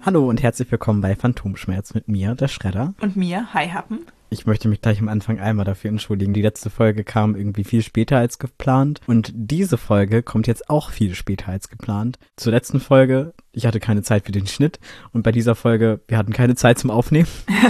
Hallo und herzlich willkommen bei Phantomschmerz mit mir, der Schredder. Und mir, Hi Happen. Ich möchte mich gleich am Anfang einmal dafür entschuldigen. Die letzte Folge kam irgendwie viel später als geplant und diese Folge kommt jetzt auch viel später als geplant. Zur letzten Folge, ich hatte keine Zeit für den Schnitt und bei dieser Folge, wir hatten keine Zeit zum Aufnehmen.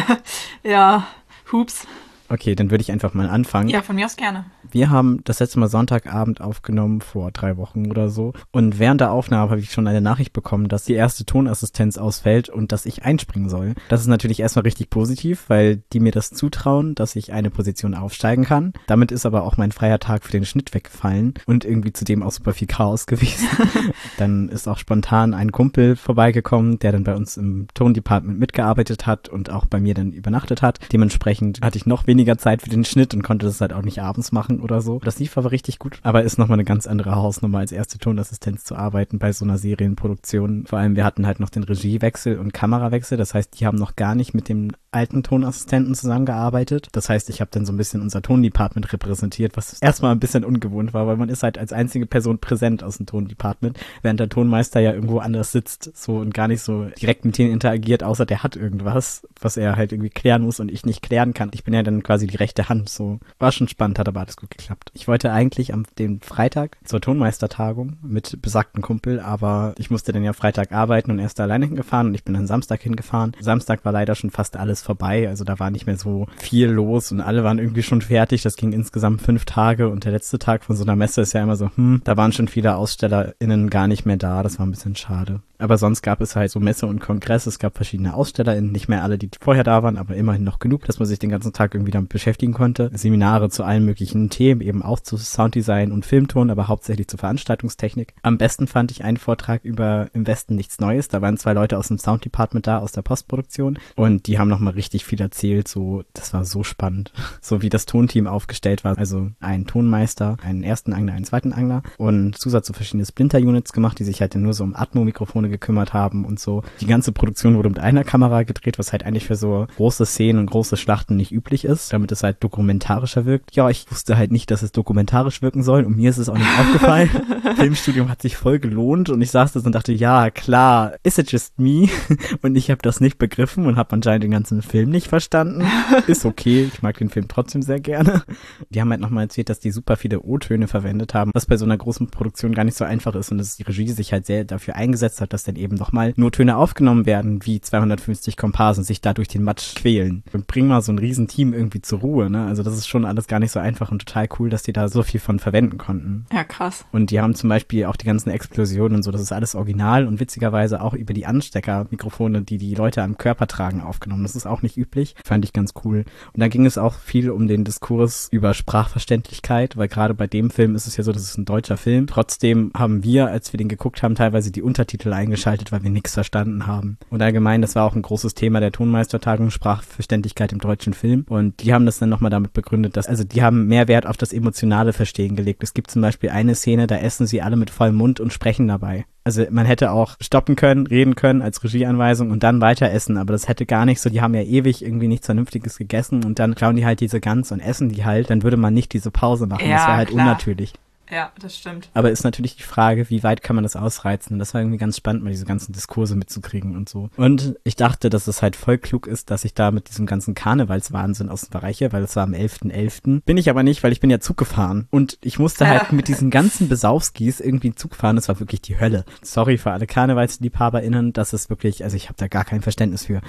Ja, hups. Okay, dann würde ich einfach mal anfangen. Ja, von mir aus gerne. Wir haben das letzte Mal Sonntagabend aufgenommen, vor 3 Wochen oder so. Und während der Aufnahme habe ich schon eine Nachricht bekommen, dass die erste Tonassistenz ausfällt und dass ich einspringen soll. Das ist natürlich erstmal richtig positiv, weil die mir das zutrauen, dass ich eine Position aufsteigen kann. Damit ist aber auch mein freier Tag für den Schnitt weggefallen und irgendwie zudem auch super viel Chaos gewesen. Dann ist auch spontan ein Kumpel vorbeigekommen, der dann bei uns im Tondepartment mitgearbeitet hat und auch bei mir dann übernachtet hat. Dementsprechend hatte ich noch weniger Zeit für den Schnitt und konnte das halt auch nicht abends machen oder so. Das lief aber richtig gut, aber ist nochmal eine ganz andere Hausnummer als erste Tonassistenz zu arbeiten bei so einer Serienproduktion. Vor allem, wir hatten halt noch den Regiewechsel und Kamerawechsel, das heißt, die haben noch gar nicht mit dem alten Tonassistenten zusammengearbeitet. Das heißt, ich habe dann so ein bisschen unser Tondepartment repräsentiert, was erstmal ein bisschen ungewohnt war, weil man ist halt als einzige Person präsent aus dem Tondepartment, während der Tonmeister ja irgendwo anders sitzt so und gar nicht so direkt mit denen interagiert, außer der hat irgendwas, was er halt irgendwie klären muss und ich nicht klären kann. Ich bin ja dann quasi die rechte Hand, so. War schon spannend, hat aber alles gut geklappt. Ich wollte eigentlich am dem Freitag zur Tonmeistertagung mit besagten Kumpel, aber ich musste dann ja Freitag arbeiten und erst alleine hingefahren und ich bin dann Samstag hingefahren. Samstag war leider schon fast alles vorbei, also da war nicht mehr so viel los und alle waren irgendwie schon fertig. Das ging insgesamt 5 Tage und der letzte Tag von so einer Messe ist ja immer so, da waren schon viele AusstellerInnen gar nicht mehr da. Das war ein bisschen schade. Aber sonst gab es halt so Messe und Kongress. Es gab verschiedene AusstellerInnen, nicht mehr alle, die vorher da waren, aber immerhin noch genug, dass man sich den ganzen Tag irgendwie damit beschäftigen konnte. Seminare zu allen möglichen Themen, eben auch zu Sounddesign und Filmton, aber hauptsächlich zur Veranstaltungstechnik. Am besten fand ich einen Vortrag über Im Westen nichts Neues. Da waren 2 Leute aus dem Sounddepartment da, aus der Postproduktion und die haben nochmal richtig viel erzählt. So, das war so spannend. So wie das Tonteam aufgestellt war. Also ein Tonmeister, einen ersten Angler, einen zweiten Angler und Zusatz zu verschiedene Splinter-Units gemacht, die sich halt nur so um Atmo-Mikrofone gekümmert haben und so. Die ganze Produktion wurde mit einer Kamera gedreht, was halt eigentlich für so große Szenen und große Schlachten nicht üblich ist, damit es halt dokumentarischer wirkt. Ja, ich wusste halt nicht, dass es dokumentarisch wirken soll und mir ist es auch nicht aufgefallen. Filmstudium hat sich voll gelohnt und ich saß da und dachte, ja, klar, is it just me? Und ich habe das nicht begriffen und habe anscheinend den ganzen Film nicht verstanden. Ist okay, ich mag den Film trotzdem sehr gerne. Die haben halt nochmal erzählt, dass die super viele O-Töne verwendet haben, was bei so einer großen Produktion gar nicht so einfach ist und dass die Regie sich halt sehr dafür eingesetzt hat, dass dann eben nochmal nur Töne aufgenommen werden, wie 250 Komparsen sich da durch den Matsch quälen. Und bring mal so ein Riesenteam irgendwie zur Ruhe, ne? Also das ist schon alles gar nicht so einfach und total cool, dass die da so viel von verwenden konnten. Ja, krass. Und die haben zum Beispiel auch die ganzen Explosionen und so, das ist alles original und witzigerweise auch über die Ansteckermikrofone, die die Leute am Körper tragen, aufgenommen. Das ist auch nicht üblich. Fand ich ganz cool. Und da ging es auch viel um den Diskurs über Sprachverständlichkeit, weil gerade bei dem Film ist es ja so, das ist ein deutscher Film. Trotzdem haben wir, als wir den geguckt haben, teilweise die Untertitel eingeschaltet, weil wir nichts verstanden haben. Und allgemein, das war auch ein großes Thema der Tonmeistertagung, Sprachverständlichkeit im deutschen Film. Und die haben das dann nochmal damit begründet, dass, also die haben mehr Wert auf das emotionale Verstehen gelegt. Es gibt zum Beispiel eine Szene, da essen sie alle mit vollem Mund und sprechen dabei. Also man hätte auch stoppen können, reden können als Regieanweisung und dann weiter essen, aber das hätte gar nicht so, die haben ja ewig irgendwie nichts Vernünftiges gegessen und dann klauen die halt diese Gans und essen die halt, dann würde man nicht diese Pause machen, ja, das wäre halt klar. unnatürlich. Ja, das stimmt. Aber ist natürlich die Frage, wie weit kann man das ausreizen? Das war irgendwie ganz spannend, mal diese ganzen Diskurse mitzukriegen und so. Und ich dachte, dass es halt voll klug ist, dass ich da mit diesem ganzen Karnevalswahnsinn ausweiche, weil es war am 11.11. Bin ich aber nicht, weil ich bin ja Zug gefahren. Und ich musste halt mit diesen ganzen Besaufskis irgendwie Zug fahren. Das war wirklich die Hölle. Sorry für alle KarnevalsliebhaberInnen, das ist wirklich, also ich habe da gar kein Verständnis für.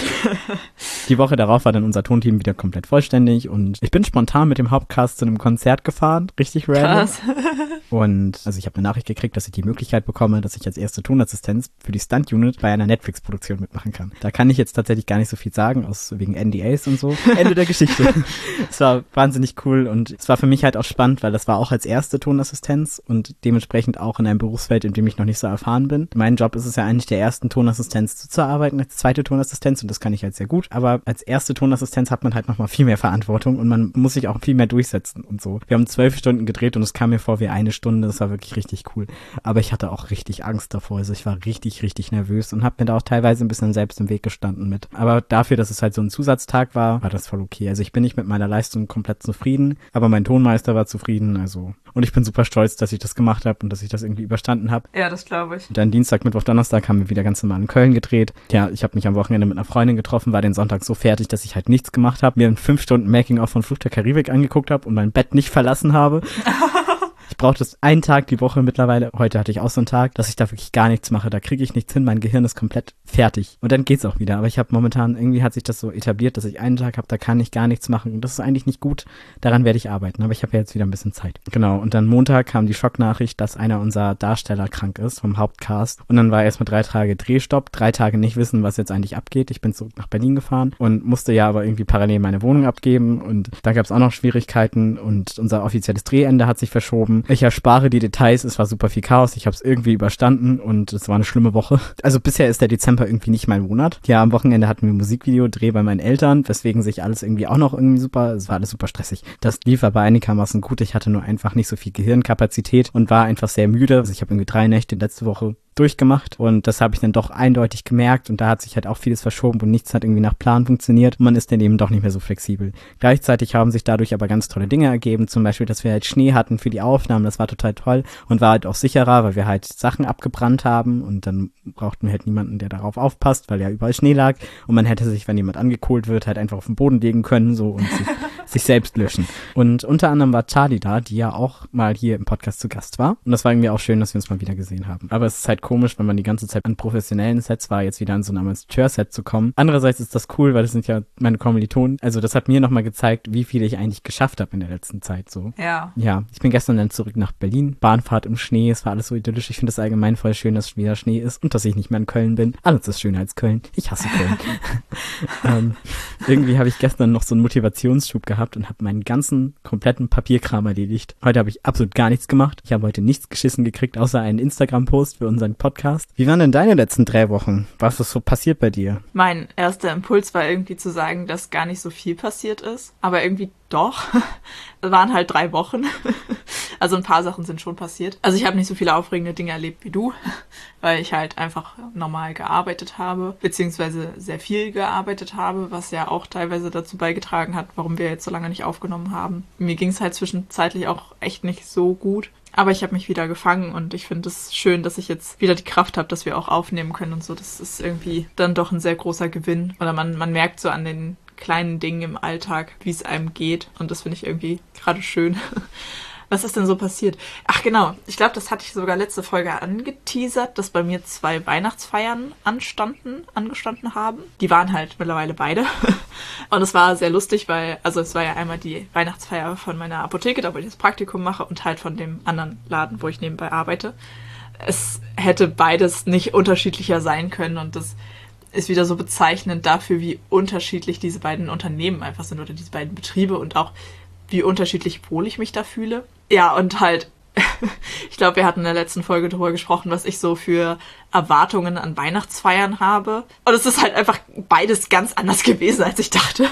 Die Woche darauf war dann unser Tonteam wieder komplett vollständig und ich bin spontan mit dem Hauptcast zu einem Konzert gefahren. Richtig random. Krass. Und also ich habe eine Nachricht gekriegt, dass ich die Möglichkeit bekomme, dass ich als erste Tonassistenz für die Stunt-Unit bei einer Netflix-Produktion mitmachen kann. Da kann ich jetzt tatsächlich gar nicht so viel sagen, wegen NDAs und so. Ende der Geschichte. Es war wahnsinnig cool und es war für mich halt auch spannend, weil das war auch als erste Tonassistenz und dementsprechend auch in einem Berufsfeld, in dem ich noch nicht so erfahren bin. Mein Job ist es ja eigentlich, der ersten Tonassistenz zuzuarbeiten, als zweite Tonassistenz und das kann ich halt sehr gut. Aber als erste Tonassistenz hat man halt nochmal viel mehr Verantwortung und man muss sich auch viel mehr durchsetzen und so. Wir haben 12 Stunden gedreht und es kam mir bevor wir 1 Stunde, das war wirklich richtig cool. Aber ich hatte auch richtig Angst davor, also ich war richtig, richtig nervös und habe mir da auch teilweise ein bisschen selbst im Weg gestanden mit. Aber dafür, dass es halt so ein Zusatztag war das voll okay. Also ich bin nicht mit meiner Leistung komplett zufrieden, aber mein Tonmeister war zufrieden, also. Und ich bin super stolz, dass ich das gemacht habe und dass ich das irgendwie überstanden habe. Ja, das glaube ich. Und dann Dienstag, Mittwoch, Donnerstag haben wir wieder ganz normal in Köln gedreht. Ja, ich habe mich am Wochenende mit einer Freundin getroffen, war den Sonntag so fertig, dass ich halt nichts gemacht habe, mir in 5 Stunden Making-of von Fluch der Karibik angeguckt habe und mein Bett nicht verlassen habe. Ich brauche das einen Tag die Woche mittlerweile. Heute hatte ich auch so einen Tag, dass ich da wirklich gar nichts mache. Da kriege ich nichts hin. Mein Gehirn ist komplett fertig. Und dann geht's auch wieder. Aber ich habe momentan, irgendwie hat sich das so etabliert, dass ich einen Tag habe, da kann ich gar nichts machen. Und das ist eigentlich nicht gut. Daran werde ich arbeiten. Aber ich habe ja jetzt wieder ein bisschen Zeit. Genau. Und dann Montag kam die Schocknachricht, dass einer unserer Darsteller krank ist vom Hauptcast. Und dann war erstmal 3 Tage Drehstopp. 3 Tage nicht wissen, was jetzt eigentlich abgeht. Ich bin zurück nach Berlin gefahren und musste ja aber irgendwie parallel meine Wohnung abgeben. Und da gab es auch noch Schwierigkeiten. Und unser offizielles Drehende hat sich verschoben. Ich erspare die Details, es war super viel Chaos, ich habe es irgendwie überstanden und es war eine schlimme Woche. Also bisher ist der Dezember irgendwie nicht mein Monat. Ja, am Wochenende hatten wir Musikvideodreh bei meinen Eltern, weswegen sich alles irgendwie auch noch irgendwie es war alles super stressig. Das lief aber einigermaßen gut, ich hatte nur einfach nicht so viel Gehirnkapazität und war einfach sehr müde. Also ich habe irgendwie 3 Nächte letzte Woche durchgemacht und das habe ich dann doch eindeutig gemerkt und da hat sich halt auch vieles verschoben und nichts hat irgendwie nach Plan funktioniert und man ist dann eben doch nicht mehr so flexibel. Gleichzeitig haben sich dadurch aber ganz tolle Dinge ergeben, zum Beispiel, dass wir halt Schnee hatten für die Aufnahmen, das war total toll und war halt auch sicherer, weil wir halt Sachen abgebrannt haben und dann brauchten wir halt niemanden, der darauf aufpasst, weil ja überall Schnee lag und man hätte sich, wenn jemand angekohlt wird, halt einfach auf den Boden legen können so und sich selbst löschen. Und unter anderem war Charlie da, die ja auch mal hier im Podcast zu Gast war und das war irgendwie auch schön, dass wir uns mal wieder gesehen haben. Aber es ist halt komisch, wenn man die ganze Zeit an professionellen Sets war, jetzt wieder an so ein Amateur-Set zu kommen. Andererseits ist das cool, weil das sind ja meine Kommilitonen. Also das hat mir nochmal gezeigt, wie viel ich eigentlich geschafft habe in der letzten Zeit so. Ja. Ja, ich bin gestern dann zurück nach Berlin. Bahnfahrt im Schnee, es war alles so idyllisch. Ich finde es allgemein voll schön, dass wieder Schnee ist und dass ich nicht mehr in Köln bin. Alles ist schöner als Köln. Ich hasse Köln. Irgendwie habe ich gestern noch so einen Motivationsschub gehabt und habe meinen ganzen kompletten Papierkram erledigt. Heute habe ich absolut gar nichts gemacht. Ich habe heute nichts geschissen gekriegt, außer einen Instagram-Post für unseren Podcast. Wie waren denn deine letzten 3 Wochen? Was ist so passiert bei dir? Mein erster Impuls war irgendwie zu sagen, dass gar nicht so viel passiert ist. Aber irgendwie doch. Es waren halt 3 Wochen. Also ein paar Sachen sind schon passiert. Also ich habe nicht so viele aufregende Dinge erlebt wie du, weil ich halt einfach normal gearbeitet habe, beziehungsweise sehr viel gearbeitet habe, was ja auch teilweise dazu beigetragen hat, warum wir jetzt so lange nicht aufgenommen haben. Mir ging es halt zwischenzeitlich auch echt nicht so gut. Aber ich habe mich wieder gefangen und ich finde es schön, dass ich jetzt wieder die Kraft habe, dass wir auch aufnehmen können und so. Das ist irgendwie dann doch ein sehr großer Gewinn. Oder man merkt so an den kleinen Dingen im Alltag, wie es einem geht. Und das finde ich irgendwie gerade schön. Was ist denn so passiert? Ach genau, ich glaube, das hatte ich sogar letzte Folge angeteasert, dass bei mir 2 Weihnachtsfeiern angestanden haben. Die waren halt mittlerweile beide. Und es war sehr lustig, weil, also es war ja einmal die Weihnachtsfeier von meiner Apotheke, da wo ich das Praktikum mache, und halt von dem anderen Laden, wo ich nebenbei arbeite. Es hätte beides nicht unterschiedlicher sein können und das ist wieder so bezeichnend dafür, wie unterschiedlich diese beiden Unternehmen einfach sind oder diese beiden Betriebe und auch wie unterschiedlich wohl ich mich da fühle. Ja, und halt, ich glaube, wir hatten in der letzten Folge darüber gesprochen, was ich so für Erwartungen an Weihnachtsfeiern habe. Und es ist halt einfach beides ganz anders gewesen, als ich dachte.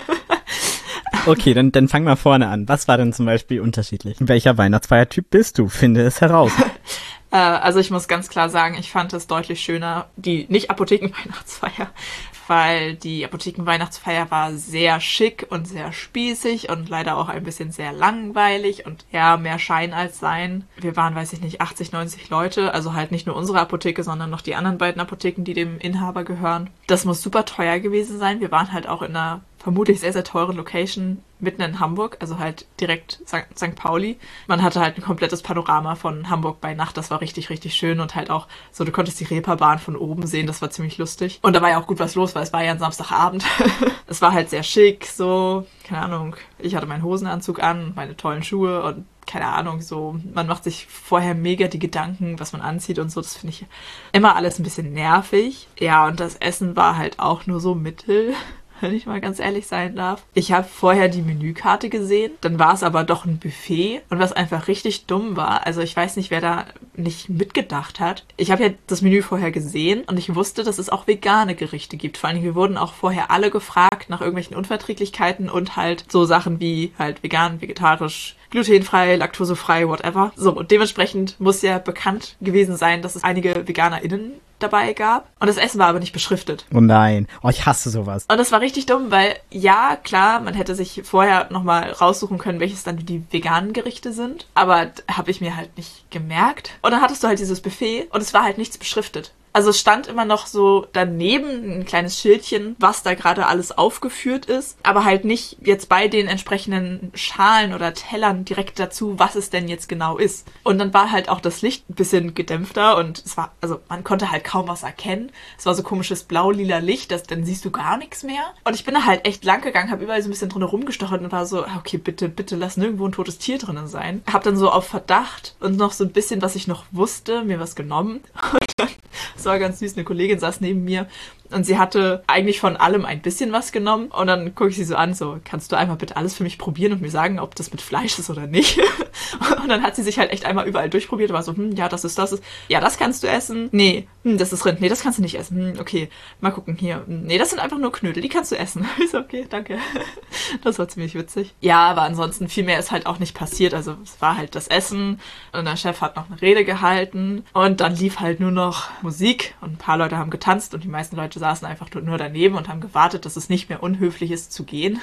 Okay, dann fang mal vorne an. Was war denn zum Beispiel unterschiedlich? Welcher Weihnachtsfeiertyp bist du? Finde es heraus. Also ich muss ganz klar sagen, ich fand es deutlich schöner, die Nicht-Apotheken-Weihnachtsfeier, weil die Apotheken-Weihnachtsfeier war sehr schick und sehr spießig und leider auch ein bisschen sehr langweilig und ja, mehr Schein als Sein. Wir waren, weiß ich nicht, 80, 90 Leute, also halt nicht nur unsere Apotheke, sondern noch die anderen beiden Apotheken, die dem Inhaber gehören. Das muss super teuer gewesen sein. Wir waren halt auch in einer vermutlich sehr, sehr teuren Location mitten in Hamburg, also halt direkt St. Pauli. Man hatte halt ein komplettes Panorama von Hamburg bei Nacht, das war richtig, richtig schön und halt auch so, du konntest die Reeperbahn von oben sehen, das war ziemlich lustig. Und da war ja auch gut was los, weil es war ja ein Samstagabend. Es war halt sehr schick, so, keine Ahnung, ich hatte meinen Hosenanzug an, meine tollen Schuhe und keine Ahnung, so, man macht sich vorher mega die Gedanken, was man anzieht und so, das finde ich immer alles ein bisschen nervig. Ja, und das Essen war halt auch nur so mittel, wenn ich mal ganz ehrlich sein darf. Ich habe vorher die Menükarte gesehen, dann war es aber doch ein Buffet und was einfach richtig dumm war, also ich weiß nicht, wer da nicht mitgedacht hat. Ich habe ja das Menü vorher gesehen und ich wusste, dass es auch vegane Gerichte gibt. Vor allem, wir wurden auch vorher alle gefragt nach irgendwelchen Unverträglichkeiten und halt so Sachen wie halt vegan, vegetarisch, glutenfrei, laktosefrei, whatever. So, und dementsprechend muss ja bekannt gewesen sein, dass es einige VeganerInnen dabei gab. Und das Essen war aber nicht beschriftet. Oh nein. Oh, ich hasse sowas. Und das war richtig dumm, weil ja, klar, man hätte sich vorher nochmal raussuchen können, welches dann die veganen Gerichte sind. Aber habe ich mir halt nicht gemerkt. Und dann hattest du halt dieses Buffet und es war halt nichts beschriftet. Also es stand immer noch so daneben ein kleines Schildchen, was da gerade alles aufgeführt ist, aber halt nicht jetzt bei den entsprechenden Schalen oder Tellern direkt dazu, was es denn jetzt genau ist. Und dann war halt auch das Licht ein bisschen gedämpfter und es war, also man konnte halt kaum was erkennen. Es war so komisches blau-lila Licht, dann siehst du gar nichts mehr. Und ich bin da halt echt lang gegangen, habe überall so ein bisschen drin rumgestochert und war so, okay, bitte, bitte lass nirgendwo ein totes Tier drinnen sein. Hab dann so auf Verdacht und noch so ein bisschen, was ich noch wusste, mir was genommen. Und dann, das war ganz süß, eine Kollegin saß neben mir und sie hatte eigentlich von allem ein bisschen was genommen und dann gucke ich sie so an, so, kannst du einmal bitte alles für mich probieren und mir sagen, ob das mit Fleisch ist oder nicht? Und dann hat sie sich halt echt einmal überall durchprobiert und war so, ja, das ist, ja, das kannst du essen, nee, das ist Rind, nee, das kannst du nicht essen, okay, mal gucken, hier, nee, das sind einfach nur Knödel, die kannst du essen. Ich so, okay, danke. Das war ziemlich witzig. Ja, aber ansonsten viel mehr ist halt auch nicht passiert, also es war halt das Essen und der Chef hat noch eine Rede gehalten und dann lief halt nur noch Musik und ein paar Leute haben getanzt und die meisten Leute saßen einfach nur daneben und haben gewartet, dass es nicht mehr unhöflich ist zu gehen.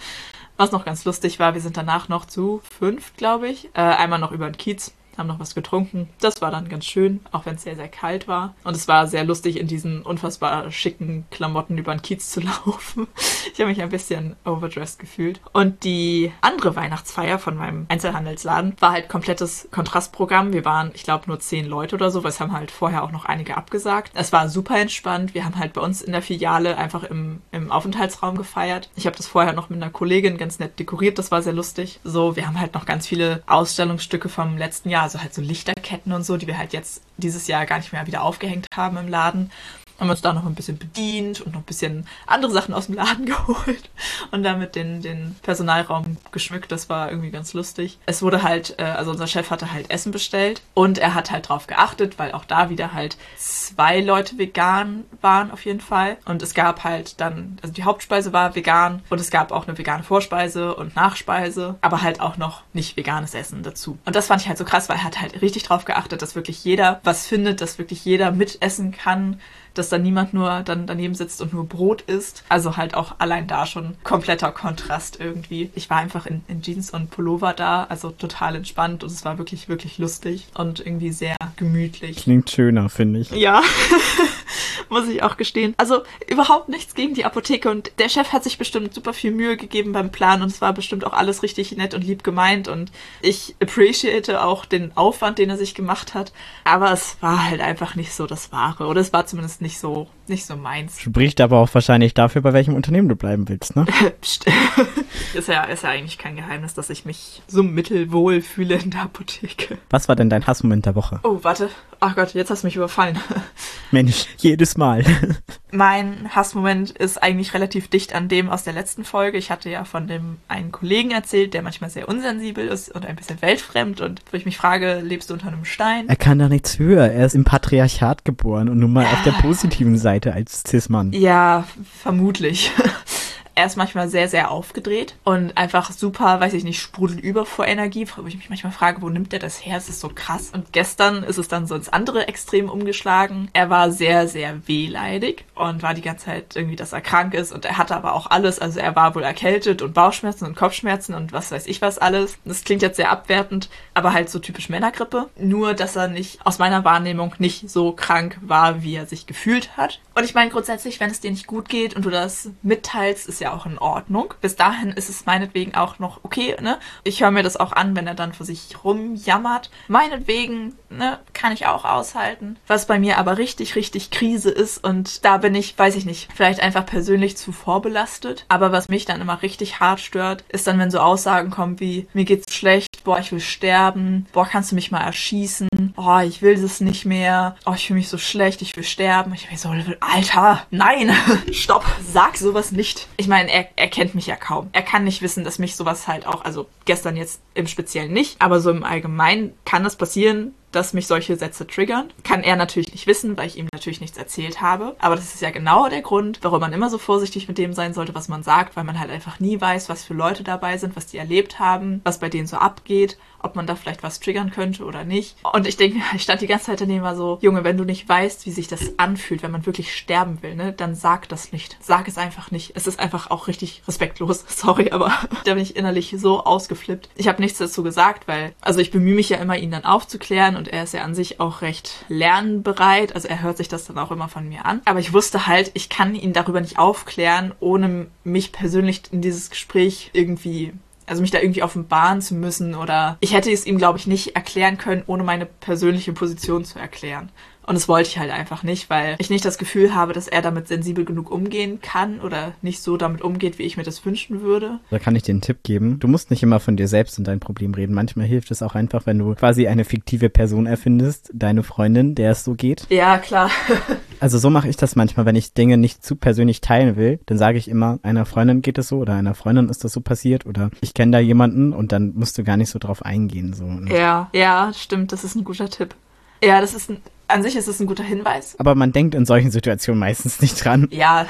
Was noch ganz lustig war, wir sind danach noch zu 5, glaube ich, einmal noch über den Kiez, haben noch was getrunken. Das war dann ganz schön, auch wenn es sehr, sehr kalt war. Und es war sehr lustig, in diesen unfassbar schicken Klamotten über den Kiez zu laufen. Ich habe mich ein bisschen overdressed gefühlt. Und die andere Weihnachtsfeier von meinem Einzelhandelsladen war halt komplettes Kontrastprogramm. Wir waren, ich glaube, nur 10 Leute oder so, weil es haben halt vorher auch noch einige abgesagt. Es war super entspannt. Wir haben halt bei uns in der Filiale einfach im Aufenthaltsraum gefeiert. Ich habe das vorher noch mit einer Kollegin ganz nett dekoriert. Das war sehr lustig. So, wir haben halt noch ganz viele Ausstellungsstücke vom letzten Jahr, also halt so Lichterketten und so, die wir halt jetzt dieses Jahr gar nicht mehr wieder aufgehängt haben im Laden. Haben uns da noch ein bisschen bedient und noch ein bisschen andere Sachen aus dem Laden geholt und damit den Personalraum geschmückt. Das war irgendwie ganz lustig. Es wurde halt, also unser Chef hatte halt Essen bestellt und er hat halt drauf geachtet, weil auch da wieder halt 2 Leute vegan waren auf jeden Fall. Und es gab halt dann, also die Hauptspeise war vegan und es gab auch eine vegane Vorspeise und Nachspeise, aber halt auch noch nicht veganes Essen dazu. Und das fand ich halt so krass, weil er hat halt richtig drauf geachtet, dass wirklich jeder was findet, dass wirklich jeder mitessen kann, dass da niemand nur dann daneben sitzt und nur Brot isst. Also halt auch allein da schon kompletter Kontrast irgendwie. Ich war einfach in Jeans und Pullover da, also total entspannt und es war wirklich, wirklich lustig und irgendwie sehr gemütlich. Klingt schöner, finde ich. Ja, muss ich auch gestehen. Also überhaupt nichts gegen die Apotheke und der Chef hat sich bestimmt super viel Mühe gegeben beim Plan und es war bestimmt auch alles richtig nett und lieb gemeint und ich appreciate auch den Aufwand, den er sich gemacht hat, aber es war halt einfach nicht so das Wahre oder es war zumindest nicht so meins. Spricht aber auch wahrscheinlich dafür, bei welchem Unternehmen du bleiben willst, ne? Psst. Ist ja eigentlich kein Geheimnis, dass ich mich so mittelwohl fühle in der Apotheke. Was war denn dein Hassmoment der Woche? Oh, warte. Ach Gott, jetzt hast du mich überfallen. Mensch, jedes Mal. Mein Hassmoment ist eigentlich relativ dicht an dem aus der letzten Folge. Ich hatte ja von dem einen Kollegen erzählt, der manchmal sehr unsensibel ist und ein bisschen weltfremd und wo ich mich frage, lebst du unter einem Stein? Er kann da nichts höher. Er ist im Patriarchat geboren und nun mal auf der positiven Seite als Cis-Mann. Ja, vermutlich. Er ist manchmal sehr, sehr aufgedreht und einfach super, weiß ich nicht, sprudelüber vor Energie, wo ich mich manchmal frage, wo nimmt der das her? Es ist so krass. Und gestern ist es dann so ins andere Extrem umgeschlagen. Er war sehr, sehr wehleidig und war die ganze Zeit irgendwie, dass er krank ist und er hatte aber auch alles. Also er war wohl erkältet und Bauchschmerzen und Kopfschmerzen und was weiß ich was alles. Das klingt jetzt sehr abwertend, aber halt so typisch Männergrippe. Nur, dass er nicht, aus meiner Wahrnehmung, nicht so krank war, wie er sich gefühlt hat. Und ich meine grundsätzlich, wenn es dir nicht gut geht und du das mitteilst, ist ja auch in Ordnung. Bis dahin ist es meinetwegen auch noch okay, ne? Ich höre mir das auch an, wenn er dann vor sich rumjammert. Meinetwegen, ne, kann ich auch aushalten. Was bei mir aber richtig, richtig Krise ist und da bin ich, weiß ich nicht, vielleicht einfach persönlich zu vorbelastet. Aber was mich dann immer richtig hart stört, ist dann, wenn so Aussagen kommen wie, mir geht's schlecht, boah, ich will sterben, boah, kannst du mich mal erschießen, oh, ich will das nicht mehr, oh, ich fühle mich so schlecht, ich will sterben. Ich bin so, Alter, nein, stopp, sag sowas nicht. Ich meine, er kennt mich ja kaum. Er kann nicht wissen, dass mich sowas halt auch, also gestern jetzt im Speziellen nicht, aber so im Allgemeinen kann das passieren, dass mich solche Sätze triggern. Kann er natürlich nicht wissen, weil ich ihm natürlich nichts erzählt habe. Aber das ist ja genau der Grund, warum man immer so vorsichtig mit dem sein sollte, was man sagt, weil man halt einfach nie weiß, was für Leute dabei sind, was die erlebt haben, was bei denen so abgeht, ob man da vielleicht was triggern könnte oder nicht. Und ich denke, ich stand die ganze Zeit daneben, war so, Junge, wenn du nicht weißt, wie sich das anfühlt, wenn man wirklich sterben will, ne, dann sag das nicht. Sag es einfach nicht. Es ist einfach auch richtig respektlos. Sorry, aber da bin ich innerlich so ausgeflippt. Ich habe nichts dazu gesagt, weil, also ich bemühe mich ja immer, ihn dann aufzuklären und er ist ja an sich auch recht lernbereit. Also er hört sich das dann auch immer von mir an. Aber ich wusste halt, ich kann ihn darüber nicht aufklären, ohne mich persönlich in dieses Gespräch irgendwie, also mich da irgendwie offenbaren zu müssen, oder ich hätte es ihm, glaube ich, nicht erklären können, ohne meine persönliche Position zu erklären. Und das wollte ich halt einfach nicht, weil ich nicht das Gefühl habe, dass er damit sensibel genug umgehen kann oder nicht so damit umgeht, wie ich mir das wünschen würde. Da kann ich dir einen Tipp geben. Du musst nicht immer von dir selbst und dein Problem reden. Manchmal hilft es auch einfach, wenn du quasi eine fiktive Person erfindest, deine Freundin, der es so geht. Ja, klar. Also so mache ich das manchmal, wenn ich Dinge nicht zu persönlich teilen will, dann sage ich immer, einer Freundin geht es so oder einer Freundin ist das so passiert oder ich kenne da jemanden und dann musst du gar nicht so drauf eingehen. So. Ja, stimmt, das ist ein guter Tipp. Ja, an sich ist es ein guter Hinweis. Aber man denkt in solchen Situationen meistens nicht dran. Ja,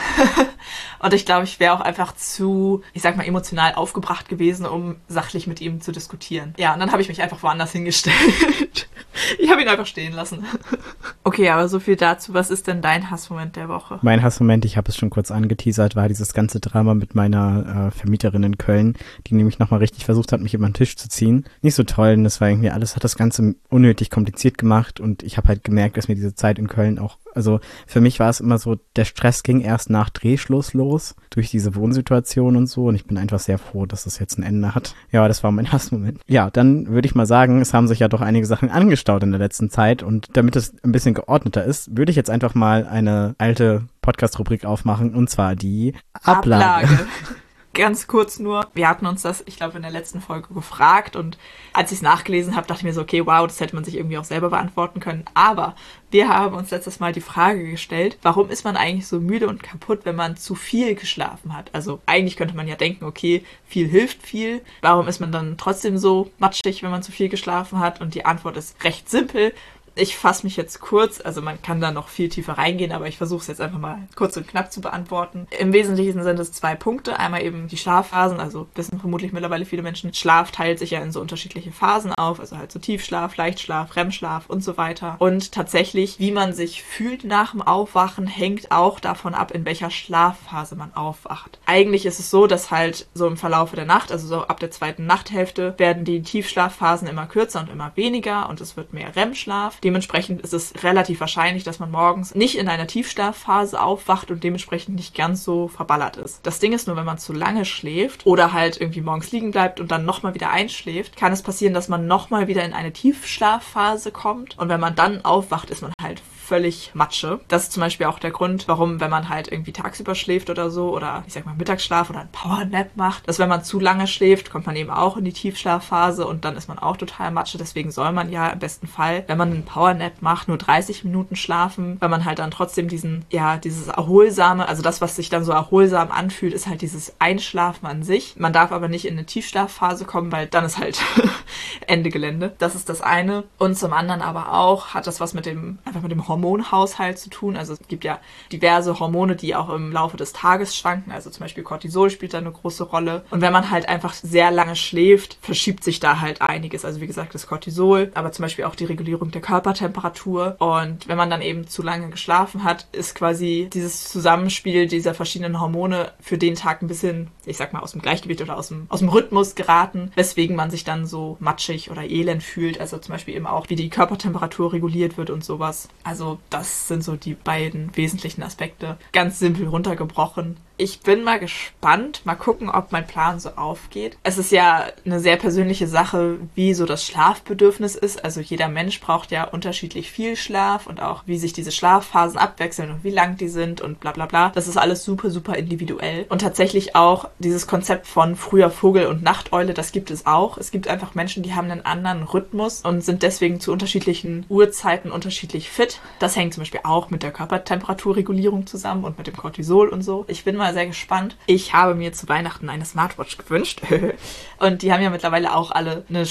und ich glaube, ich wäre auch einfach zu, ich sag mal, emotional aufgebracht gewesen, um sachlich mit ihm zu diskutieren. Ja, und dann habe ich mich einfach woanders hingestellt. Ich habe ihn einfach stehen lassen. Okay, aber so viel dazu. Was ist denn dein Hassmoment der Woche? Mein Hassmoment, ich habe es schon kurz angeteasert, war dieses ganze Drama mit meiner Vermieterin in Köln, die nämlich nochmal richtig versucht hat, mich über den Tisch zu ziehen. Nicht so toll, und das war irgendwie alles, hat das Ganze unnötig kompliziert gemacht und ich habe halt gemerkt, dass mir diese Zeit in Köln auch, also für mich war es immer so, der Stress ging erst nach Drehschluss los, durch diese Wohnsituation und so, und ich bin einfach sehr froh, dass das jetzt ein Ende hat. Ja, das war mein Hassmoment. Ja, dann würde ich mal sagen, es haben sich ja doch einige Sachen angestaut in der letzten Zeit und damit es ein bisschen geordneter ist, würde ich jetzt einfach mal eine alte Podcast-Rubrik aufmachen, und zwar die Ablage. Ganz kurz nur, wir hatten uns das, ich glaube, in der letzten Folge gefragt und als ich es nachgelesen habe, dachte ich mir so, okay, wow, das hätte man sich irgendwie auch selber beantworten können. Aber wir haben uns letztes Mal die Frage gestellt, warum ist man eigentlich so müde und kaputt, wenn man zu viel geschlafen hat? Also eigentlich könnte man ja denken, okay, viel hilft viel. Warum ist man dann trotzdem so matschig, wenn man zu viel geschlafen hat? Und die Antwort ist recht simpel. Ich fasse mich jetzt kurz, also man kann da noch viel tiefer reingehen, aber ich versuche es jetzt einfach mal kurz und knapp zu beantworten. Im Wesentlichen sind es 2 Punkte. Einmal eben die Schlafphasen, also wissen vermutlich mittlerweile viele Menschen, Schlaf teilt sich ja in so unterschiedliche Phasen auf, also halt so Tiefschlaf, Leichtschlaf, REM-Schlaf und so weiter. Und tatsächlich, wie man sich fühlt nach dem Aufwachen, hängt auch davon ab, in welcher Schlafphase man aufwacht. Eigentlich ist es so, dass halt so im Verlaufe der Nacht, also so ab der 2. Nachthälfte, werden die Tiefschlafphasen immer kürzer und immer weniger und es wird mehr REM-Schlaf. Dementsprechend ist es relativ wahrscheinlich, dass man morgens nicht in einer Tiefschlafphase aufwacht und dementsprechend nicht ganz so verballert ist. Das Ding ist nur, wenn man zu lange schläft oder halt irgendwie morgens liegen bleibt und dann nochmal wieder einschläft, kann es passieren, dass man nochmal wieder in eine Tiefschlafphase kommt. Und wenn man dann aufwacht, ist man halt völlig Matsche. Das ist zum Beispiel auch der Grund, warum, wenn man halt irgendwie tagsüber schläft oder so, oder ich sag mal Mittagsschlaf oder ein Powernap macht, dass wenn man zu lange schläft, kommt man eben auch in die Tiefschlafphase und dann ist man auch total Matsche. Deswegen soll man ja im besten Fall, wenn man einen Powernap macht, nur 30 Minuten schlafen, weil man halt dann trotzdem dieses erholsame, also das, was sich dann so erholsam anfühlt, ist halt dieses Einschlafen an sich. Man darf aber nicht in eine Tiefschlafphase kommen, weil dann ist halt Ende Gelände. Das ist das eine. Und zum anderen aber auch hat das was mit dem Hormonhaushalt zu tun. Also es gibt ja diverse Hormone, die auch im Laufe des Tages schwanken. Also zum Beispiel Cortisol spielt da eine große Rolle. Und wenn man halt einfach sehr lange schläft, verschiebt sich da halt einiges. Also wie gesagt, das Cortisol, aber zum Beispiel auch die Regulierung der Körpertemperatur. Und wenn man dann eben zu lange geschlafen hat, ist quasi dieses Zusammenspiel dieser verschiedenen Hormone für den Tag ein bisschen, ich sag mal, aus dem Gleichgewicht oder aus dem Rhythmus geraten, weswegen man sich dann so matschig oder elend fühlt. Also zum Beispiel eben auch, wie die Körpertemperatur reguliert wird und sowas. Also das sind so die beiden wesentlichen Aspekte. Ganz simpel runtergebrochen. Ich bin mal gespannt, mal gucken, ob mein Plan so aufgeht. Es ist ja eine sehr persönliche Sache, wie so das Schlafbedürfnis ist. Also jeder Mensch braucht ja unterschiedlich viel Schlaf und auch wie sich diese Schlafphasen abwechseln und wie lang die sind und bla bla bla. Das ist alles super, super individuell. Und tatsächlich auch dieses Konzept von früher Vogel und Nachteule, das gibt es auch. Es gibt einfach Menschen, die haben einen anderen Rhythmus und sind deswegen zu unterschiedlichen Uhrzeiten unterschiedlich fit. Das hängt zum Beispiel auch mit der Körpertemperaturregulierung zusammen und mit dem Cortisol und so. Ich bin mal mal sehr gespannt. Ich habe mir zu Weihnachten eine Smartwatch gewünscht. Und die haben ja mittlerweile auch alle eine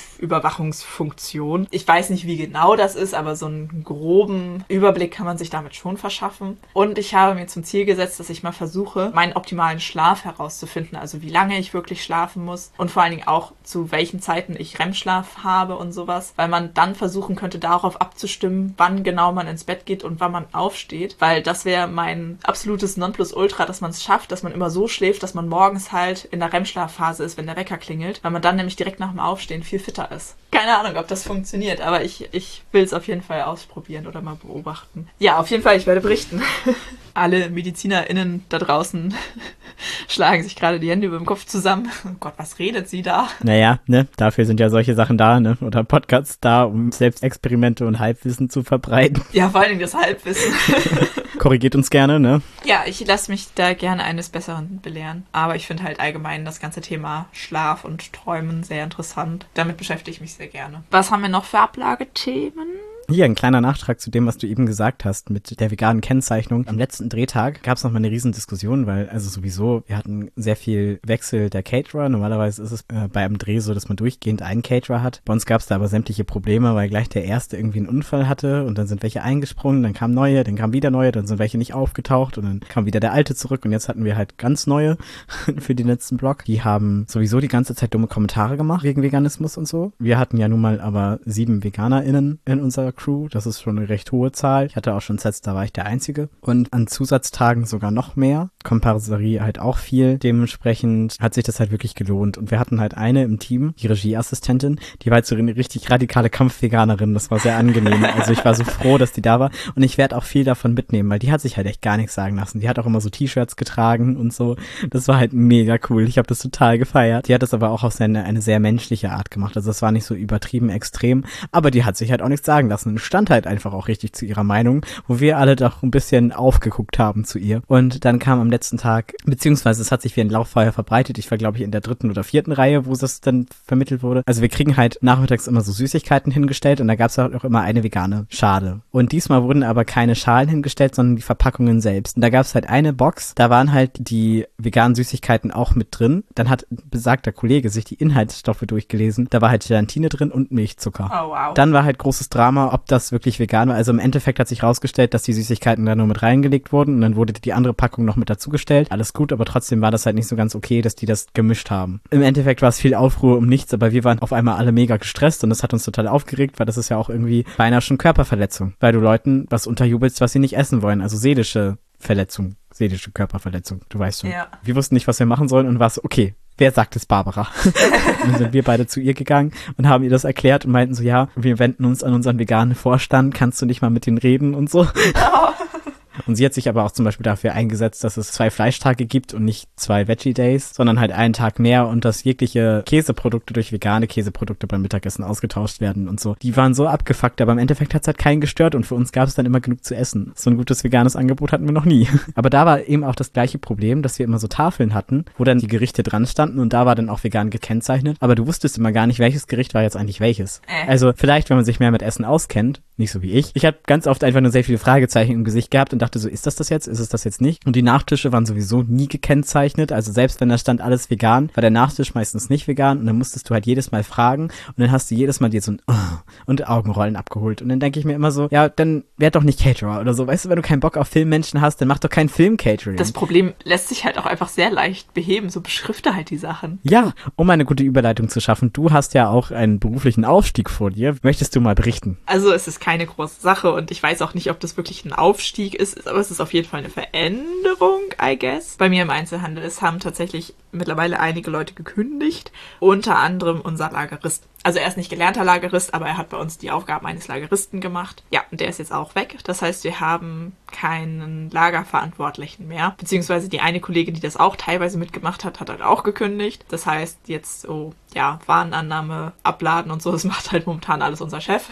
Schlafüberwachungsfunktion. Ich weiß nicht, wie genau das ist, aber so einen groben Überblick kann man sich damit schon verschaffen. Und ich habe mir zum Ziel gesetzt, dass ich mal versuche, meinen optimalen Schlaf herauszufinden. Also wie lange ich wirklich schlafen muss und vor allen Dingen auch zu welchen Zeiten ich REM-Schlaf habe und sowas. Weil man dann versuchen könnte, darauf abzustimmen, wann genau man ins Bett geht und wann man aufsteht. Weil das wäre mein absolutes Nonplusultra, dass man es schafft, dass man immer so schläft, dass man morgens halt in der REM-Schlafphase ist, wenn der Wecker klingelt, weil man dann nämlich direkt nach dem Aufstehen viel fitter ist. Keine Ahnung, ob das funktioniert, aber ich will es auf jeden Fall ausprobieren oder mal beobachten. Ja, auf jeden Fall, ich werde berichten. Alle MedizinerInnen da draußen schlagen sich gerade die Hände über dem Kopf zusammen. Oh Gott, was redet sie da? Naja, ne, dafür sind ja solche Sachen da, ne, oder Podcasts da, um Selbstexperimente und Halbwissen zu verbreiten. Ja, vor allen Dingen das Halbwissen. Korrigiert uns gerne, ne? Ja, ich lasse mich da gerne eines Besseren belehren. Aber ich finde halt allgemein das ganze Thema Schlaf und Träumen sehr interessant. Damit beschäftige ich mich sehr gerne. Was haben wir noch für Ablagethemen? Hier ein kleiner Nachtrag zu dem, was du eben gesagt hast mit der veganen Kennzeichnung. Am letzten Drehtag gab es noch mal eine riesen Diskussion, weil also sowieso, wir hatten sehr viel Wechsel der Caterer. Normalerweise ist es bei einem Dreh so, dass man durchgehend einen Caterer hat. Bei uns gab es da aber sämtliche Probleme, weil gleich der erste irgendwie einen Unfall hatte und dann sind welche eingesprungen, dann kamen neue, dann kamen wieder neue, dann sind welche nicht aufgetaucht und dann kam wieder der alte zurück und jetzt hatten wir halt ganz neue für den letzten Block. Die haben sowieso die ganze Zeit dumme Kommentare gemacht wegen Veganismus und so. Wir hatten ja nun mal aber 7 VeganerInnen in unserer Crew. Das ist schon eine recht hohe Zahl. Ich hatte auch schon Sets, da war ich der Einzige. Und an Zusatztagen sogar noch mehr. Komparserie halt auch viel. Dementsprechend hat sich das halt wirklich gelohnt. Und wir hatten halt eine im Team, die Regieassistentin, die war halt so eine richtig radikale Kampfveganerin. Das war sehr angenehm. Also ich war so froh, dass die da war. Und ich werde auch viel davon mitnehmen, weil die hat sich halt echt gar nichts sagen lassen. Die hat auch immer so T-Shirts getragen und so. Das war halt mega cool. Ich habe das total gefeiert. Die hat das aber auch auf eine sehr menschliche Art gemacht. Also das war nicht so übertrieben extrem. Aber die hat sich halt auch nichts sagen lassen. Und stand halt einfach auch richtig zu ihrer Meinung, wo wir alle doch ein bisschen aufgeguckt haben zu ihr. Und dann kam am letzten Tag, beziehungsweise es hat sich wie ein Lauffeuer verbreitet. Ich war, glaube ich, in der 3. oder 4. Reihe, wo das dann vermittelt wurde. Also wir kriegen halt nachmittags immer so Süßigkeiten hingestellt und da gab es halt auch immer eine vegane Schale. Und diesmal wurden aber keine Schalen hingestellt, sondern die Verpackungen selbst. Und da gab es halt eine Box, da waren halt die veganen Süßigkeiten auch mit drin. Dann hat besagter Kollege sich die Inhaltsstoffe durchgelesen. Da war halt Gelatine drin und Milchzucker. Oh, wow. Dann war halt großes Drama, ob das wirklich vegan war. Also im Endeffekt hat sich rausgestellt, dass die Süßigkeiten da nur mit reingelegt wurden und dann wurde die andere Packung noch mit dazugestellt. Alles gut, aber trotzdem war das halt nicht so ganz okay, dass die das gemischt haben. Im Endeffekt war es viel Aufruhr um nichts, aber wir waren auf einmal alle mega gestresst und das hat uns total aufgeregt, weil das ist ja auch irgendwie beinahe schon Körperverletzung, weil du Leuten was unterjubelst, was sie nicht essen wollen. Also seelische Verletzung, seelische Körperverletzung, du weißt schon. Ja. Wir wussten nicht, was wir machen sollen und war so, okay, wer sagt es, Barbara? Und dann sind wir beide zu ihr gegangen und haben ihr das erklärt und meinten so, ja, wir wenden uns an unseren veganen Vorstand, kannst du nicht mal mit denen reden und so. Oh. Und sie hat sich aber auch zum Beispiel dafür eingesetzt, dass es 2 Fleischtage gibt und nicht 2 Veggie-Days, sondern halt einen Tag mehr und dass jegliche Käseprodukte durch vegane Käseprodukte beim Mittagessen ausgetauscht werden und so. Die waren so abgefuckt, aber im Endeffekt hat es halt keinen gestört und für uns gab es dann immer genug zu essen. So ein gutes veganes Angebot hatten wir noch nie. Aber da war eben auch das gleiche Problem, dass wir immer so Tafeln hatten, wo dann die Gerichte dran standen und da war dann auch vegan gekennzeichnet, aber du wusstest immer gar nicht, welches Gericht war jetzt eigentlich welches. Also vielleicht, wenn man sich mehr mit Essen auskennt, nicht so wie ich. Ich habe ganz oft einfach nur sehr viele Fragezeichen im Gesicht gehabt und dachte so, ist das jetzt? Ist es das jetzt nicht? Und die Nachtische waren sowieso nie gekennzeichnet. Also selbst wenn da stand alles vegan, war der Nachtisch meistens nicht vegan und dann musstest du halt jedes Mal fragen und dann hast du jedes Mal dir so ein und Augenrollen abgeholt. Und dann denke ich mir immer so, ja, dann werd doch nicht Caterer oder so. Weißt du, wenn du keinen Bock auf Filmmenschen hast, dann mach doch keinen Film-Catering. Das Problem lässt sich halt auch einfach sehr leicht beheben. So beschrifte halt die Sachen. Ja, um eine gute Überleitung zu schaffen. Du hast ja auch einen beruflichen Aufstieg vor dir. Möchtest du mal berichten? Also es ist keine große Sache und ich weiß auch nicht, ob das wirklich ein Aufstieg ist, aber es ist auf jeden Fall eine Veränderung, I guess. Bei mir im Einzelhandel, es haben tatsächlich mittlerweile einige Leute gekündigt, unter anderem unser Lagerist. Also er ist nicht gelernter Lagerist, aber er hat bei uns die Aufgaben eines Lageristen gemacht. Ja, und der ist jetzt auch weg. Das heißt, wir haben keinen Lagerverantwortlichen mehr. Beziehungsweise die eine Kollegin, die das auch teilweise mitgemacht hat, hat halt auch gekündigt. Das heißt, jetzt so, ja, Warenannahme, Abladen und so, das macht halt momentan alles unser Chef.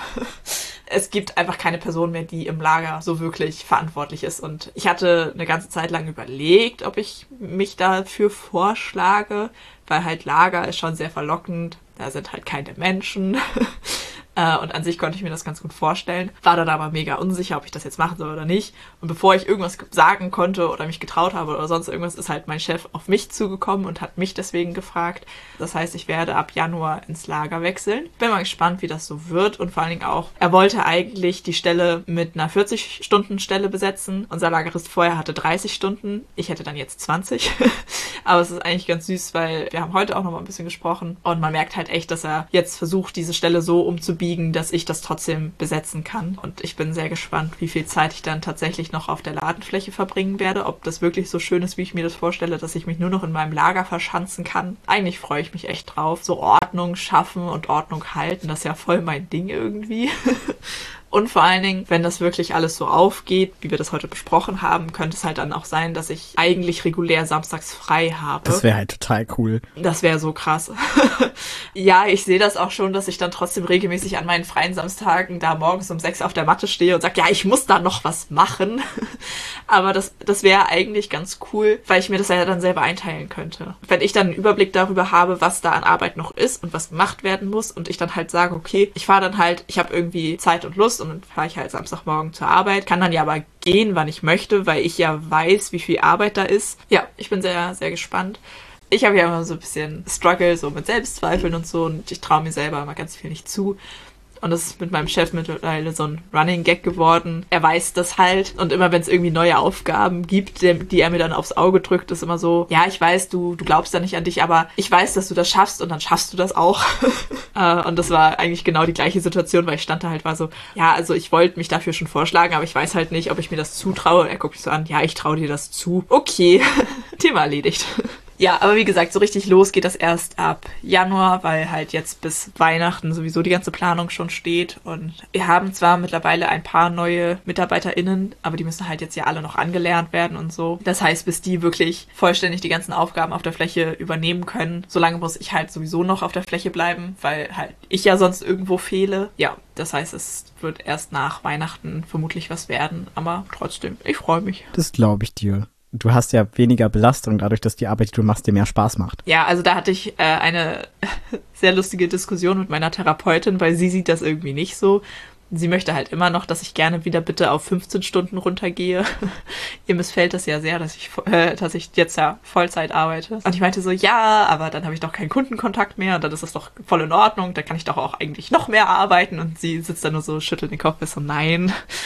Es gibt einfach keine Person mehr, die im Lager so wirklich verantwortlich ist. Und ich hatte eine ganze Zeit lang überlegt, ob ich mich dafür vorschlage, weil halt Lager ist schon sehr verlockend. Da sind halt keine Menschen. Und an sich konnte ich mir das ganz gut vorstellen. War dann aber mega unsicher, ob ich das jetzt machen soll oder nicht. Und bevor ich irgendwas sagen konnte oder mich getraut habe oder sonst irgendwas, ist halt mein Chef auf mich zugekommen und hat mich deswegen gefragt. Das heißt, ich werde ab Januar ins Lager wechseln. Bin mal gespannt, wie das so wird. Und vor allen Dingen auch, er wollte eigentlich die Stelle mit einer 40-Stunden-Stelle besetzen. Unser Lagerist vorher hatte 30 Stunden. Ich hätte dann jetzt 20. Aber es ist eigentlich ganz süß, weil wir haben heute auch noch mal ein bisschen gesprochen. Und man merkt halt echt, dass er jetzt versucht, diese Stelle so umzubiegen, dass ich das trotzdem besetzen kann. Und ich bin sehr gespannt, wie viel Zeit ich dann tatsächlich noch auf der Ladenfläche verbringen werde. Ob das wirklich so schön ist, wie ich mir das vorstelle, dass ich mich nur noch in meinem Lager verschanzen kann. Eigentlich freue ich mich echt drauf. So Ordnung schaffen und Ordnung halten, das ist ja voll mein Ding irgendwie. Und vor allen Dingen, wenn das wirklich alles so aufgeht, wie wir das heute besprochen haben, könnte es halt dann auch sein, dass ich eigentlich regulär samstags frei habe. Das wäre halt total cool. Das wäre so krass. Ja, ich sehe das auch schon, dass ich dann trotzdem regelmäßig an meinen freien Samstagen da morgens um 6 auf der Matte stehe und sage, ja, ich muss da noch was machen. Aber das wäre eigentlich ganz cool, weil ich mir das ja dann selber einteilen könnte. Wenn ich dann einen Überblick darüber habe, was da an Arbeit noch ist und was gemacht werden muss und ich dann halt sage, okay, ich fahre dann halt, ich habe irgendwie Zeit und Lust und dann fahre ich halt Samstagmorgen zur Arbeit, kann dann ja aber gehen, wann ich möchte, weil ich ja weiß, wie viel Arbeit da ist. Ja, ich bin sehr, sehr gespannt. Ich habe ja immer so ein bisschen Struggle, so mit Selbstzweifeln und so und ich traue mir selber immer ganz viel nicht zu. Und das ist mit meinem Chef mittlerweile so ein Running Gag geworden. Er weiß das halt. Und immer wenn es irgendwie neue Aufgaben gibt, die er mir dann aufs Auge drückt, ist immer so, ja, ich weiß, du glaubst da nicht an dich, aber ich weiß, dass du das schaffst und dann schaffst du das auch. Und das war eigentlich genau die gleiche Situation, weil ich stand da halt, war so, ja, also ich wollte mich dafür schon vorschlagen, aber ich weiß halt nicht, ob ich mir das zutraue. Und er guckt mich so an, ja, ich traue dir das zu. Okay, Thema erledigt. Ja, aber wie gesagt, so richtig los geht das erst ab Januar, weil halt jetzt bis Weihnachten sowieso die ganze Planung schon steht. Und wir haben zwar mittlerweile ein paar neue MitarbeiterInnen, aber die müssen halt jetzt ja alle noch angelernt werden und so. Das heißt, bis die wirklich vollständig die ganzen Aufgaben auf der Fläche übernehmen können, solange muss ich halt sowieso noch auf der Fläche bleiben, weil halt ich ja sonst irgendwo fehle. Ja, das heißt, es wird erst nach Weihnachten vermutlich was werden, aber trotzdem, ich freue mich. Das glaube ich dir. Du hast ja weniger Belastung dadurch, dass die Arbeit, die du machst, dir mehr Spaß macht. Ja, also da hatte ich eine sehr lustige Diskussion mit meiner Therapeutin, weil sie sieht das irgendwie nicht so. Sie möchte halt immer noch, dass ich gerne wieder bitte auf 15 Stunden runtergehe. Ihr missfällt das ja sehr, dass ich jetzt ja Vollzeit arbeite. Und ich meinte so, ja, aber dann habe ich doch keinen Kundenkontakt mehr und dann ist das doch voll in Ordnung. Da kann ich doch auch eigentlich noch mehr arbeiten. Und sie sitzt da nur so, schüttelt den Kopf, ist so, nein,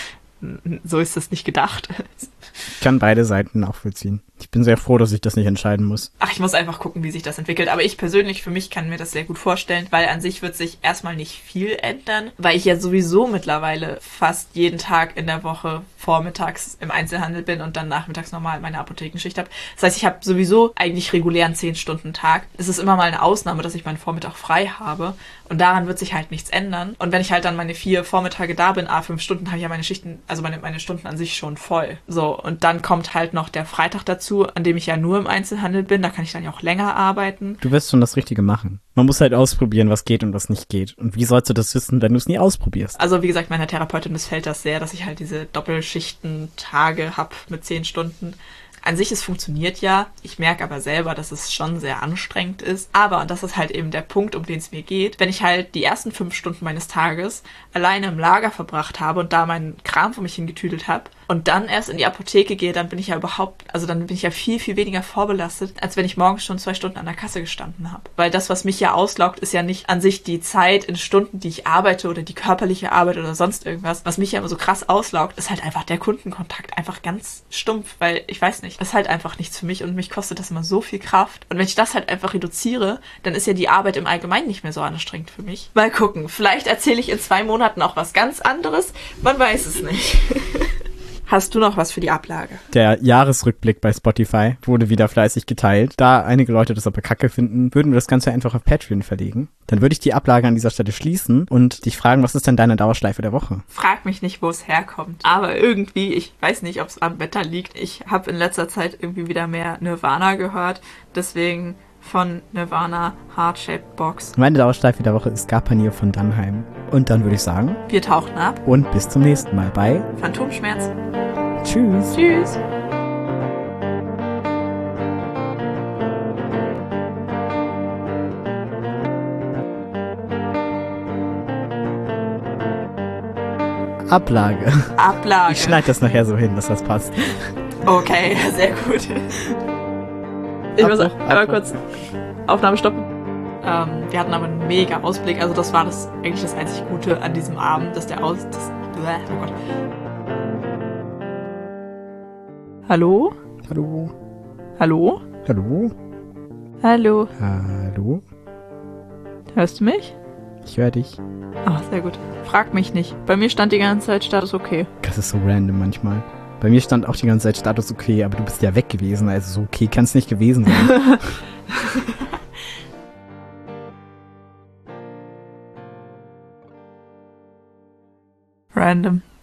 so ist das nicht gedacht. Ich kann beide Seiten nachvollziehen. Ich bin sehr froh, dass ich das nicht entscheiden muss. Ach, ich muss einfach gucken, wie sich das entwickelt. Aber ich persönlich, für mich kann mir das sehr gut vorstellen, weil an sich wird sich erstmal nicht viel ändern, weil ich ja sowieso mittlerweile fast jeden Tag in der Woche vormittags im Einzelhandel bin und dann nachmittags normal meine Apothekenschicht habe. Das heißt, ich habe sowieso eigentlich regulären 10-Stunden-Tag. Es ist immer mal eine Ausnahme, dass ich meinen Vormittag frei habe und daran wird sich halt nichts ändern. Und wenn ich halt dann meine 4 Vormittage da bin, 5 Stunden, habe ich ja meine Schichten, also meine Stunden an sich schon voll. So, und dann kommt halt noch der Freitag dazu, an dem ich ja nur im Einzelhandel bin. Da kann ich dann ja auch länger arbeiten. Du wirst schon das Richtige machen. Man muss halt ausprobieren, was geht und was nicht geht. Und wie sollst du das wissen, wenn du es nie ausprobierst? Also wie gesagt, meiner Therapeutin missfällt das sehr, dass ich halt diese Doppelschichten-Tage habe mit 10 Stunden. An sich, es funktioniert ja. Ich merke aber selber, dass es schon sehr anstrengend ist. Aber, und das ist halt eben der Punkt, um den es mir geht, wenn ich halt die ersten 5 Stunden meines Tages alleine im Lager verbracht habe und da meinen Kram vor mich hingetüdelt habe und dann erst in die Apotheke gehe, dann bin ich ja dann bin ich ja viel, viel weniger vorbelastet, als wenn ich morgens schon 2 Stunden an der Kasse gestanden habe. Weil das, was mich ja auslaugt, ist ja nicht an sich die Zeit in Stunden, die ich arbeite oder die körperliche Arbeit oder sonst irgendwas. Was mich ja immer so krass auslaugt, ist halt einfach der Kundenkontakt. Einfach ganz stumpf, weil ich weiß nicht, das ist halt einfach nichts für mich und mich kostet das immer so viel Kraft. Und wenn ich das halt einfach reduziere, dann ist ja die Arbeit im Allgemeinen nicht mehr so anstrengend für mich. Mal gucken, vielleicht erzähle ich in 2 Monaten auch was ganz anderes. Man weiß es nicht. Hast du noch was für die Ablage? Der Jahresrückblick bei Spotify wurde wieder fleißig geteilt. Da einige Leute das aber kacke finden, würden wir das Ganze einfach auf Patreon verlegen. Dann würde ich die Ablage an dieser Stelle schließen und dich fragen, was ist denn deine Dauerschleife der Woche? Frag mich nicht, wo es herkommt. Aber irgendwie, ich weiß nicht, ob es am Wetter liegt. Ich habe in letzter Zeit irgendwie wieder mehr Nirvana gehört. Deswegen von Nirvana Heart-Shaped Box. Meine Dauerschleife der Woche ist Garpanier von Dannheim. Und dann würde ich sagen, wir tauchen ab. Und bis zum nächsten Mal bei Phantomschmerz. Tschüss. Tschüss. Ablage. Ablage. Ich schneide das nachher so hin, dass das passt. Okay, sehr gut. Ich muss einmal kurz Aufnahme stoppen. Wir hatten aber einen mega Ausblick. Also das war eigentlich das einzig Gute an diesem Abend, dass oh Gott. Hallo? Hallo? Hallo? Hallo? Hallo? Hallo? Hörst du mich? Ich höre dich. Ah, sehr gut. Frag mich nicht. Bei mir stand die ganze Zeit Status okay. Das ist so random manchmal. Bei mir stand auch die ganze Zeit Status okay, aber du bist ja weg gewesen, also so okay kann es nicht gewesen sein. Random.